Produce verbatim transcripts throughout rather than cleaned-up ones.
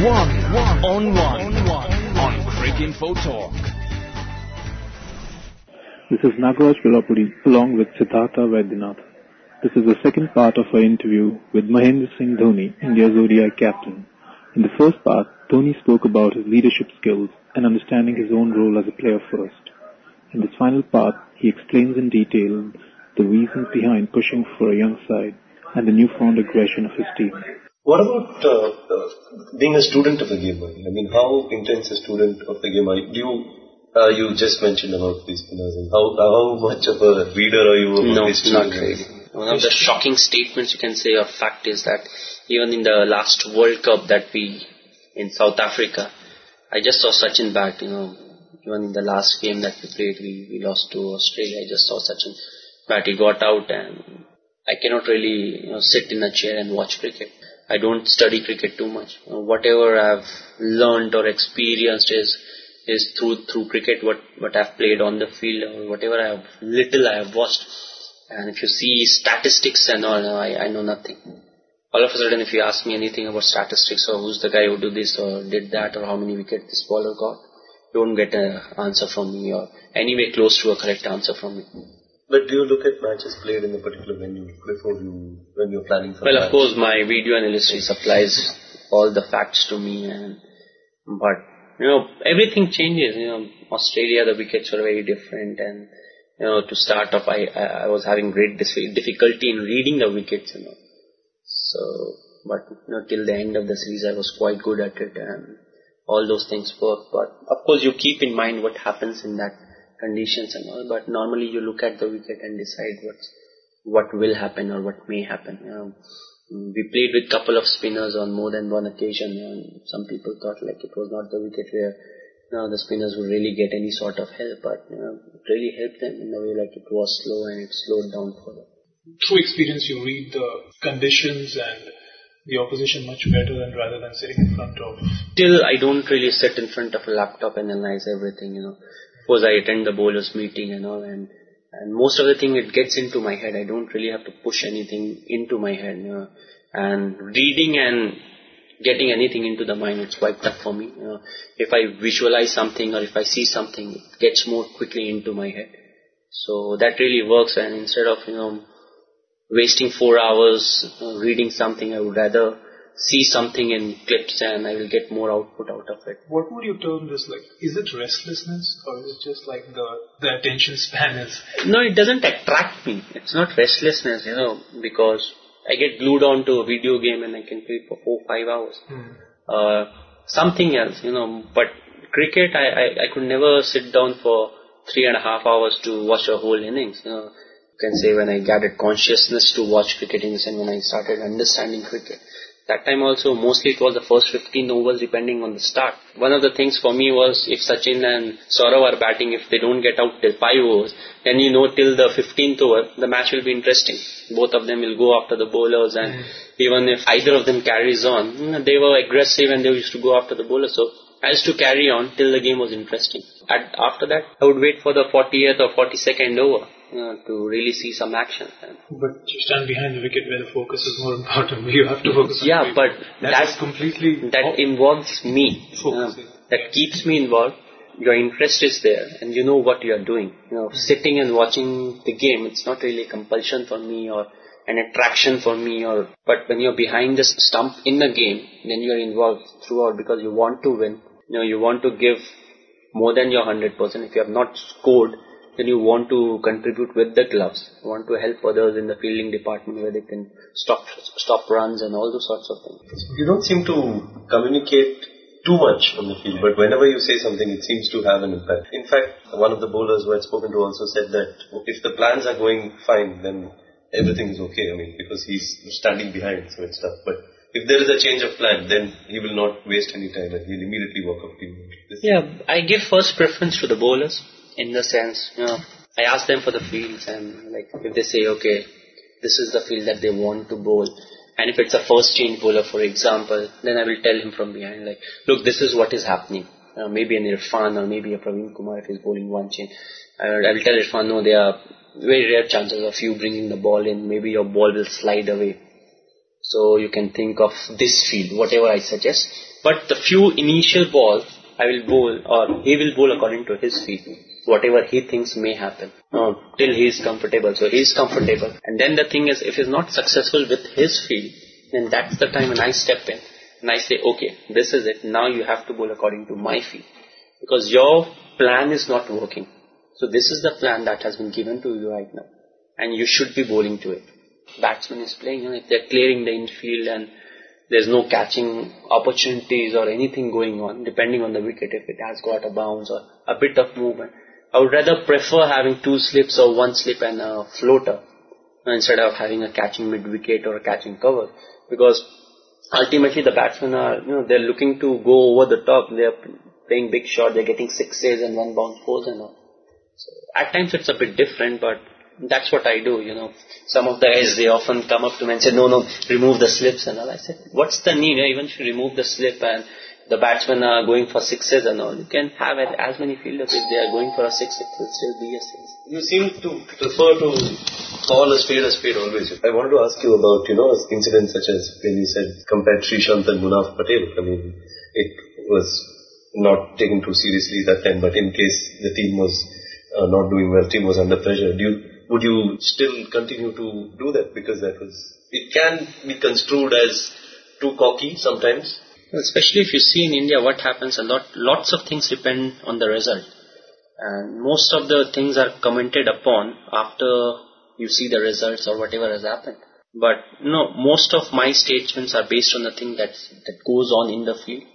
One, one on one, on, one. on Cricinfo Talk. This is Nagaraj Vellapudi along with Siddhartha Vaidyanath. This is the second part of our interview with Mahendra Singh Dhoni, India's O D I captain. In the first part, Dhoni spoke about his leadership skills and understanding his own role as a player first. In this final part, he explains in detail the reasons behind pushing for a young side and the newfound aggression of his team. What about uh, uh, being a student of the game? I mean, how intense a student of the game are you? Do you, uh, you just mentioned about these spinners. And how, how much of a reader are you about No, history? not really. One of the shocking statements you can say or fact is that even in the last World Cup that we, in South Africa, I just saw Sachin bat, you know, even in the last game that we played, we, we lost to Australia. I just saw Sachin bat. He got out, and I cannot really, you know, sit in a chair and watch cricket. I don't study cricket too much. You know, whatever I've learned or experienced is is through through cricket. What what I've played on the field or whatever I have little I have watched. And if you see statistics and all, I I know nothing. All of a sudden, if you ask me anything about statistics or who's the guy who did this or did that or how many wickets this bowler got, you won't get an answer from me or anyway close to a correct answer from me. But do you look at matches played in a particular venue before you, when you're planning for Well, match? of course, my video analyst supplies all the facts to me, and but you know everything changes. You know, Australia, the wickets were very different, and you know to start off, I I, I was having great difficulty in reading the wickets. You know, so but you know till the end of the series, I was quite good at it, and all those things work. But of course, you keep in mind what happens in that conditions and all, but normally you look at the wicket and decide what's, what will happen or what may happen. Um, we played with couple of spinners on more than one occasion, and some people thought like it was not the wicket where you know, the spinners would really get any sort of help, but you know, it really helped them in a way like it was slow and it slowed down for them. Through experience, you read the conditions and the opposition much better than rather than sitting in front of. Till I don't really sit in front of a laptop and analyze everything, you know. Suppose I attend the bowlers meeting and all, and, and most of the thing it gets into my head. I don't really have to push anything into my head, you know. And reading and getting anything into the mind, it's quite tough for me. You know. If I visualize something or if I see something, it gets more quickly into my head. So that really works, and instead of, you know, wasting four hours uh, reading something, I would rather see something in clips and I will get more output out of it. What would you term this like? Is it restlessness or is it just like the, the attention span is? No, it doesn't attract me. It's not restlessness, you know, because I get glued on to a video game and I can play it for four, five hours. Hmm. Uh, something else, you know, but cricket, I, I, I could never sit down for three and a half hours to watch a whole innings, you know. You can say when I gathered consciousness to watch cricket innings and when I started understanding cricket. That time also, mostly it was the first fifteen overs depending on the start. One of the things for me was if Sachin and Saurav are batting, if they don't get out till five overs, then you know till the fifteenth over, the match will be interesting. Both of them will go after the bowlers, and mm. even if either of them carries on, they were aggressive and they used to go after the bowlers. So I used to carry on till the game was interesting. And after that, I would wait for the fortieth or forty-second over. Uh, to really see some action. But you stand behind the wicket where the focus is more important. You have to focus on yeah, the but that that's completely that off. involves me. Focus, uh, yeah. That keeps me involved. Your interest is there, and you know what you are doing. You know, mm-hmm. Sitting and watching the game, it's not really a compulsion for me or an attraction for me. Or but when you're behind the stump in the game, then you are involved throughout because you want to win. You know, you want to give more than your hundred percent. If you have not scored, then you want to contribute with the gloves. You want to help others in the fielding department where they can stop stop runs and all those sorts of things. You don't seem to communicate too much on the field, but whenever you say something, it seems to have an impact. In fact, one of the bowlers who I had spoken to also said that if the plans are going fine, then everything is okay. I mean, because he's standing behind, so it's tough. But if there is a change of plan, then he will not waste any time and he'll immediately walk up to you. This yeah, I give first preference to the bowlers. In the sense, you know, I ask them for the fields, and like if they say, okay, this is the field that they want to bowl, and if it's a first change bowler, for example, then I will tell him from behind, like, look, this is what is happening. Uh, maybe an Irfan or maybe a Praveen Kumar if he's bowling one change. Uh, I will tell Irfan, no, there are very rare chances of you bringing the ball in. Maybe your ball will slide away. So you can think of this field, whatever I suggest. But the few initial balls, I will bowl, or he will bowl according to his field, whatever he thinks may happen, uh, till he is comfortable. So he is comfortable. And then the thing is, if he is not successful with his field, then that's the time when I step in and I say, okay, this is it. Now you have to bowl according to my field. Because your plan is not working. So this is the plan that has been given to you right now. And you should be bowling to it. Batsman is playing, you know, if they're clearing the infield and there's no catching opportunities or anything going on, depending on the wicket, if it has got a bounce or a bit of movement. I would rather prefer having two slips or one slip and a floater instead of having a catching mid-wicket or a catching cover. Because ultimately the batsmen are, you know, they're looking to go over the top. They're playing big shot, they're getting sixes and one bounce fours and all. So at times it's a bit different, but that's what I do, you know. Some of the guys, they often come up to me and say, no, no, remove the slips and all. I said, what's the need? Even if you remove the slip and the batsmen are going for sixes and all, you can have as many fielders. If they are going for a six, it will still be a six. You seem to prefer to call a spade a spade always. I wanted to ask you about, you know, incidents such as when you said, compared Srishant and Munaf Patel. I mean, it was not taken too seriously that time, but in case the team was uh, not doing well, team was under pressure, do you, would you still continue to do that? Because that was, it can be construed as too cocky sometimes. Especially if you see in India what happens, a lot, lots of things depend on the result. And most of the things are commented upon after you see the results or whatever has happened. But no, most of my statements are based on the thing that that goes on in the field.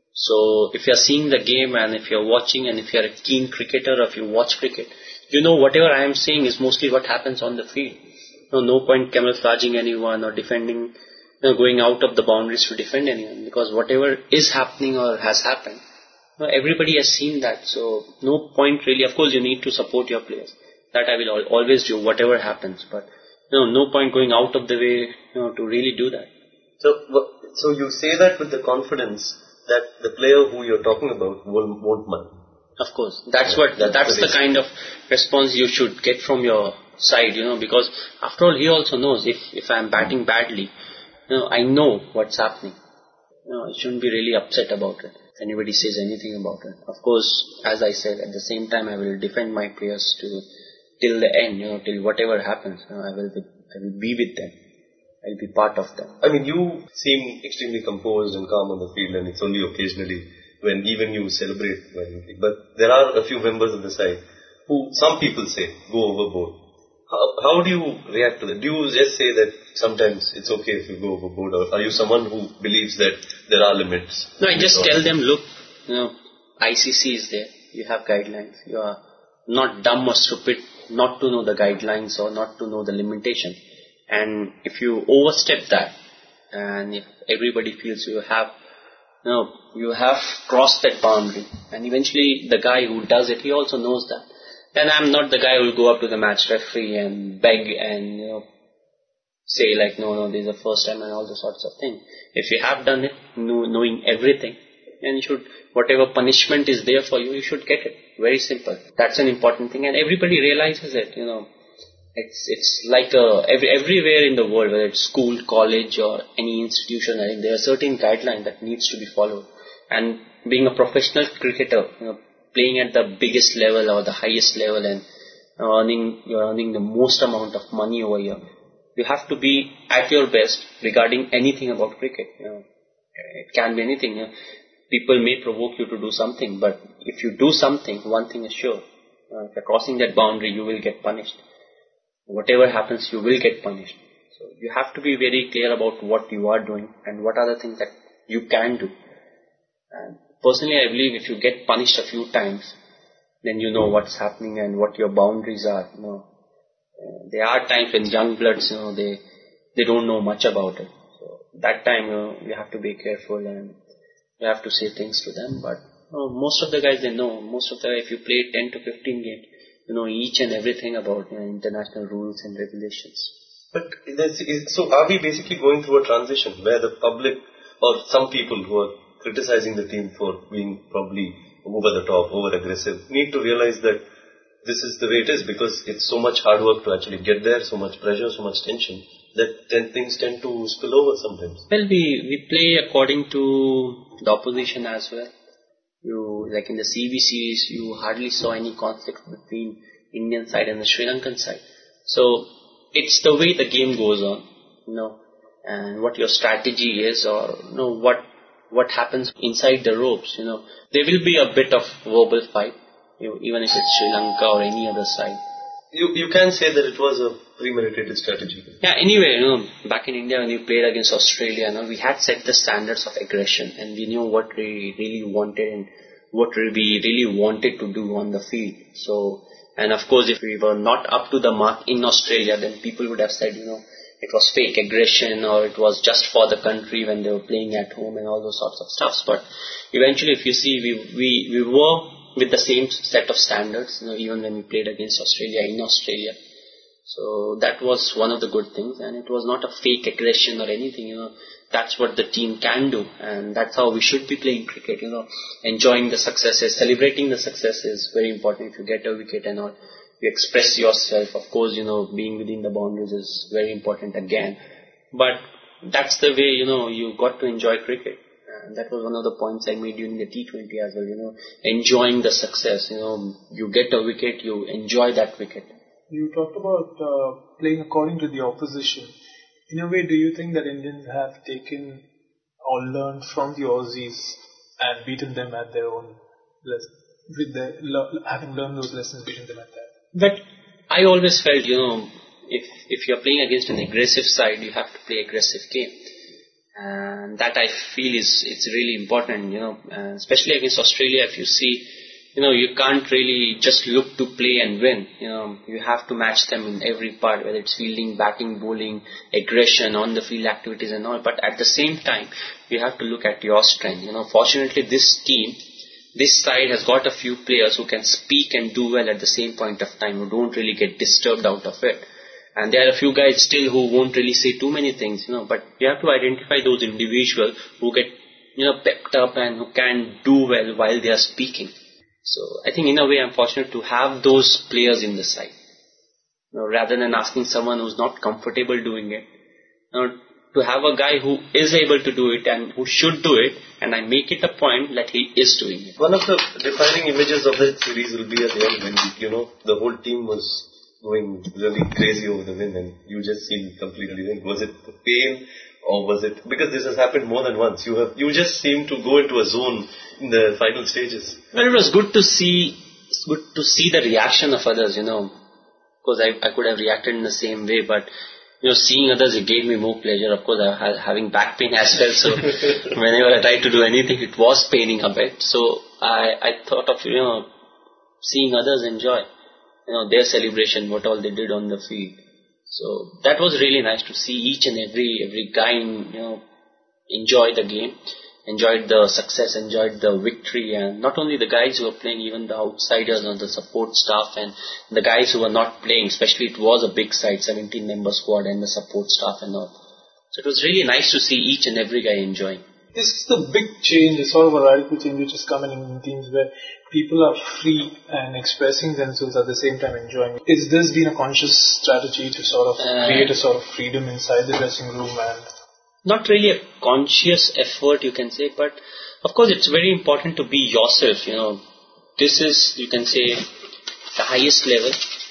So if you are seeing the game and if you are watching and if you are a keen cricketer or if you watch cricket, you know whatever I am saying is mostly what happens on the field. No, no point camouflaging anyone or defending, you know, going out of the boundaries to defend anyone, because whatever is happening or has happened, you know, everybody has seen that. So no point really. Of course, you need to support your players. That I will al- always do, whatever happens. But you know, no point going out of the way, you know, to really do that. So, so you say that with the confidence that the player who you're talking about won't, won't mind. Of course, that's what that's, that's the, the kind of response you should get from your side, you know, because after all, he also knows if if I'm batting badly, you know, I know what's happening. You know, I shouldn't be really upset about it. If anybody says anything about it, of course, as I said, at the same time, I will defend my players to till the end, you know, till whatever happens. You know, I will be, I will be with them. I'll be part of them. I mean, you seem extremely composed and calm on the field, and it's only occasionally when even you celebrate violently. But there are a few members of the side who, some people say, go overboard. How, how do you react to that? Do you just say that sometimes it's okay if you go overboard, or are you someone who believes that there are limits? No, I just tell them, look, you know, I C C is there. You have guidelines. You are not dumb or stupid not to know the guidelines or not to know the limitation. And if you overstep that, and if everybody feels you have, you know, you have crossed that boundary, and eventually the guy who does it, he also knows that, then I'm not the guy who will go up to the match referee and beg and, you know, say like, no, no, this is the first time and all those sorts of things. If you have done it, know, knowing everything, then you should, whatever punishment is there for you, you should get it. Very simple. That's an important thing, and everybody realizes it, you know. It's it's like a, every, everywhere in the world, whether it's school, college or any institution, I think there are certain guidelines that needs to be followed. And being a professional cricketer, you know, playing at the biggest level or the highest level and earning, you're earning the most amount of money over here, you have to be at your best regarding anything about cricket. You know, it can be anything. You know. People may provoke you to do something, but if you do something, one thing is sure. Uh, if you're crossing that boundary, you will get punished. Whatever happens, you will get punished. So you have to be very clear about what you are doing and what are the things that you can do. And personally, I believe if you get punished a few times, then you know what's happening and what your boundaries are. You know, uh, there are times when young bloods, you know, they they don't know much about it. So that time, you know, you have to be careful and you have to say things to them. But you know, most of the guys, they know. Most of the guys, if you play ten to fifteen games, you know each and everything about, you know, international rules and regulations. But is, so are we basically going through a transition where the public or some people who are criticizing the team for being probably over the top, over aggressive, need to realize that this is the way it is because it's so much hard work to actually get there, so much pressure, so much tension, that then things tend to spill over sometimes. Well, we, we play according to the opposition as well. You, like in the C B series, you hardly saw any conflict between Indian side and the Sri Lankan side. So it's the way the game goes on, you know, and what your strategy is, or you know what what happens inside the ropes. You know, there will be a bit of verbal fight, you know, even if it's Sri Lanka or any other side. You you can say that it was a premeditated strategy. Yeah. Anyway, you know, back in India when we played against Australia, you know, we had set the standards of aggression, and we knew what we really wanted and what we really wanted to do on the field. So, and of course, if we were not up to the mark in Australia, then people would have said, you know, it was fake aggression or it was just for the country when they were playing at home and all those sorts of stuffs. But eventually, if you see, we we we were with the same set of standards, you know, even when we played against Australia in Australia. So that was one of the good things, and it was not a fake aggression or anything, you know. That's what the team can do, and that's how we should be playing cricket, you know. Enjoying the successes, celebrating the success is very important. If you get a wicket and all, you express yourself. Of course, you know, being within the boundaries is very important again. But that's the way, you know, you got to enjoy cricket. And that was one of the points I made during the T twenty as well, you know, enjoying the success, you know. You get a wicket, you enjoy that wicket. You talked about uh, playing according to the opposition. In a way, do you think that Indians have taken or learned from the Aussies and beaten them at their own lessons, with their, having learned those lessons, beaten them at that? But I always felt, you know, if if you're playing against an aggressive side, you have to play aggressive game. And that I feel is it's really important, you know, uh, especially against Australia. If you see, you know, you can't really just look to play and win. You know, you have to match them in every part, whether it's fielding, batting, bowling, aggression, on the field activities and all. But at the same time, you have to look at your strength. You know, fortunately, this team, this side has got a few players who can speak and do well at the same point of time, who don't really get disturbed out of it. And there are a few guys still who won't really say too many things, you know, but you have to identify those individuals who get, you know, pepped up and who can do well while they are speaking. So I think in a way I'm fortunate to have those players in the side. You know, rather than asking someone who's not comfortable doing it, you know, to have a guy who is able to do it and who should do it, and I make it a point that he is doing it. One of the defining images of that series will be at the end when, you know, the whole team was going really crazy over the win and you just seemed completely think, was it the pain or was it, because this has happened more than once, you have you just seem to go into a zone in the final stages. Well, it was good to see, it's good to see the reaction of others, you know, because I, I could have reacted in the same way, but you know, seeing others, it gave me more pleasure. Of course, I was having back pain as well, so whenever I tried to do anything, it was paining a bit. So I, I thought of, you know, seeing others enjoy, you know, their celebration, what all they did on the field. So that was really nice to see each and every every guy, you know, enjoy the game, enjoyed the success, enjoyed the victory, and not only the guys who were playing, even the outsiders and the support staff and the guys who were not playing, especially it was a big side, seventeen member squad and the support staff and all. So it was really nice to see each and every guy enjoying. This is the big change, the sort of a radical change which is coming in teams where people are free and expressing themselves at the same time enjoying. Is this been a conscious strategy to sort of uh, create a sort of freedom inside the dressing room? And not really a conscious effort, you can say, but of course it's very important to be yourself, you know. This is, you can say, the highest level,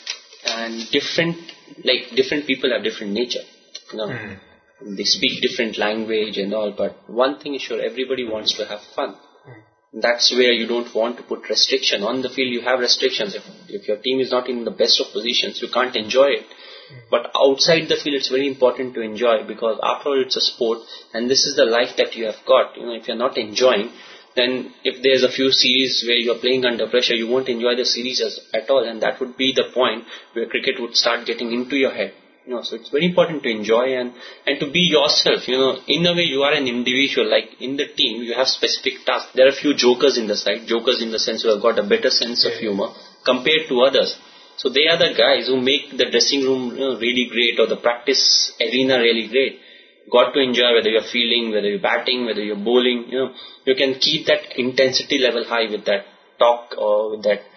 and different, like different people have different nature, you know. Mm. They speak different language and all, but one thing is sure, everybody wants to have fun. Mm. That's where you don't want to put restriction. On the field you have restrictions. If, if your team is not in the best of positions, you can't enjoy it. But outside the field, it's very important to enjoy, because after all, it's a sport, and this is the life that you have got. You know, if you're not enjoying, then if there's a few series where you're playing under pressure, you won't enjoy the series as, at all, and that would be the point where cricket would start getting into your head. You know, so it's very important to enjoy and, and to be yourself. You know, in a way, you are an individual. Like in the team, you have specific tasks. There are a few jokers in the side, jokers in the sense who have got a better sense of humor compared to others. So they are the guys who make the dressing room, you know, really great, or the practice arena really great. Got to enjoy whether you're fielding, whether you're batting, whether you're bowling. You know, you can keep that intensity level high with that talk or with that,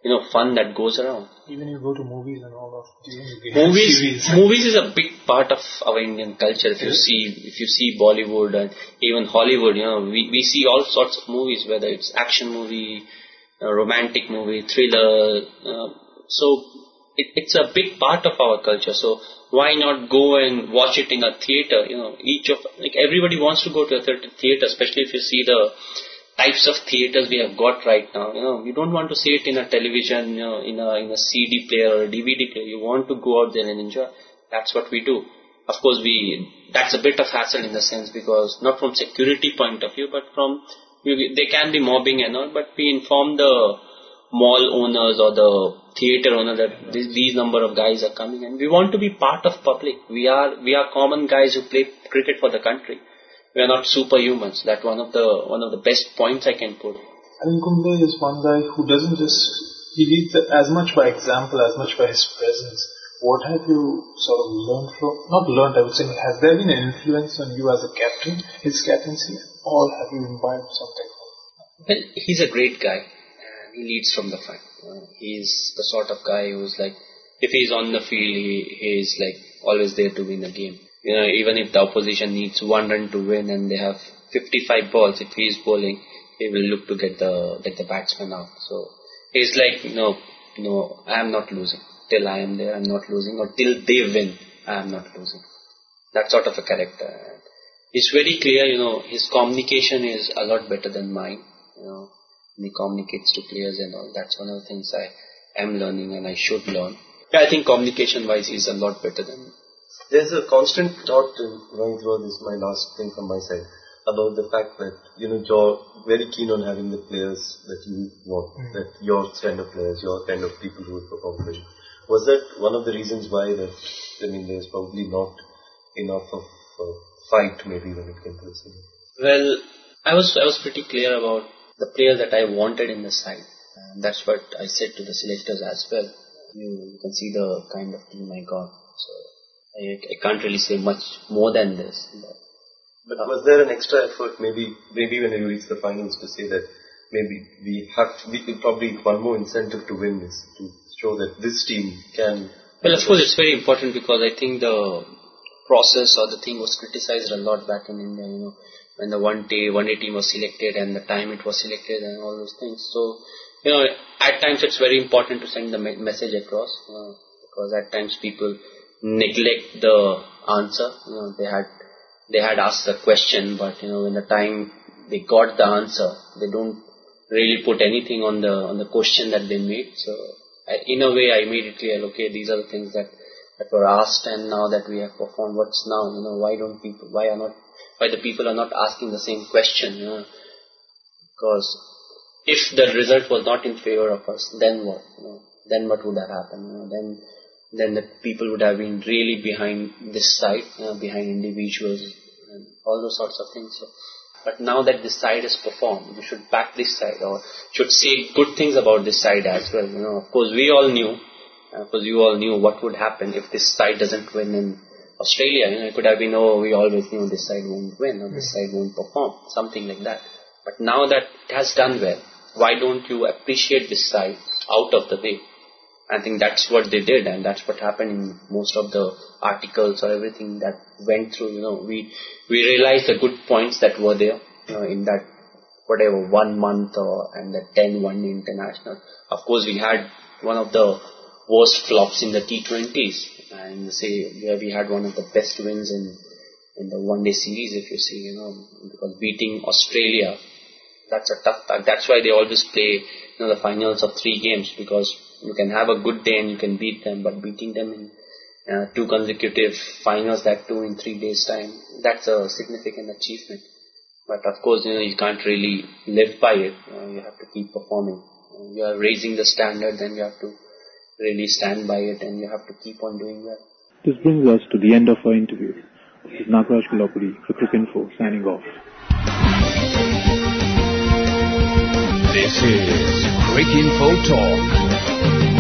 you know, fun that goes around. Even you go to movies and all of these movies. T Vs. Movies is a big part of our Indian culture. If you Yes. see, if you see Bollywood and even Hollywood, you know, we we see all sorts of movies, whether it's action movie, uh, romantic movie, thriller. Uh, so it, it's a big part of our culture. So why not go and watch it in a theater? You know, each of like everybody wants to go to a theater, especially if you see the types of theaters we have got right now. You know, you don't want to see it in a television, you know, in a in a C D player or a D V D player. You want to go out there and enjoy. That's what we do. Of course, we that's a bit of hassle in the sense because not from security point of view, but from we, they can be mobbing and all. But we inform the mall owners or the theater owner that this, these number of guys are coming, and we want to be part of public. We are we are common guys who play cricket for the country. We are not superhumans. That's one of the one of the best points I can put. I mean, Kumble is one guy who doesn't just, he leads as much by example as much by his presence. What have you sort of learned from, not learned, I would say, has there been an influence on you as a captain, his captaincy, or have you imbibed something? Well, he's a great guy. And he leads from the front. Uh, he's the sort of guy who's like, if he's on the field, he, he's like always there to win the game. You know, even if the opposition needs one run to win and they have fifty-five balls, if he's bowling, he will look to get the get the batsman out. So he's like, you know, you know, I am not losing. Till I am there, I'm not losing. Or till they win, I am not losing. That sort of a character. He's very clear, you know, his communication is a lot better than mine. You know, he communicates to players and all. That's one of the things I am learning and I should learn. Yeah, I think communication-wise, he's a lot better than me. There's a constant thought going through this, my last thing from my side, about the fact that, you know, you're very keen on having the players that you want, mm. that your kind of players, your kind of people who would perform for you. Was that one of the reasons why that, I mean, there's probably not enough of a fight maybe when it came to this thing? Well, I was, I was pretty clear about the players that I wanted in the side. And that's what I said to the selectors as well. You, you can see the kind of team I got. So I, I can't really say much more than this. But, but uh, was there an extra effort, maybe maybe when you reach the finals, to say that maybe we have to, we, probably one more incentive to win is to show that this team can... Well, of course, it's very important because I think the process or the thing was criticized a lot back in India, you know, when the one day, one day team was selected and the time it was selected and all those things. So, you know, at times it's very important to send the me- message across, you know, because at times people neglect the answer. You know, they had they had asked the question, but you know, when the time they got the answer, they don't really put anything on the on the question that they made. So, I, in a way, I made it clear. Okay, these are the things that, that were asked, and now that we have performed, what's now? You know, why don't people? Why are not? Why the people are not asking the same question? You know, because if the result was not in favor of us, then what? You know, then what would have happened? You know, then. then the people would have been really behind this side, you know, behind individuals and all those sorts of things. So, but now that this side has performed, we should back this side or should say good things about this side as well. You know, of course, we all knew, of course, you all knew what would happen if this side doesn't win in Australia. You know, it could have been, oh, we always knew this side won't win or this side won't perform, something like that. But now that it has done well, why don't you appreciate this side out of the way? I think that's what they did, and that's what happened in most of the articles or everything that went through. You know, we we realized the good points that were there, you know, in that whatever one month or and the ten one international. Of course, we had one of the worst flops in the T twenties, and say where we had one of the best wins in in the one day series. If you see, you know, because beating Australia, that's a tough. That's why they always play, you know, the finals of three games, because you can have a good day and you can beat them, but beating them in uh, two consecutive finals, that too in three days' time, that's a significant achievement. But of course, you know, you can't really live by it. You know, you have to keep performing. You are raising the standard, then you have to really stand by it, and you have to keep on doing well. This brings us to the end of our interview. This is Nagaraj Vellapudi for Cricinfo signing off. This is Cricinfo Talk.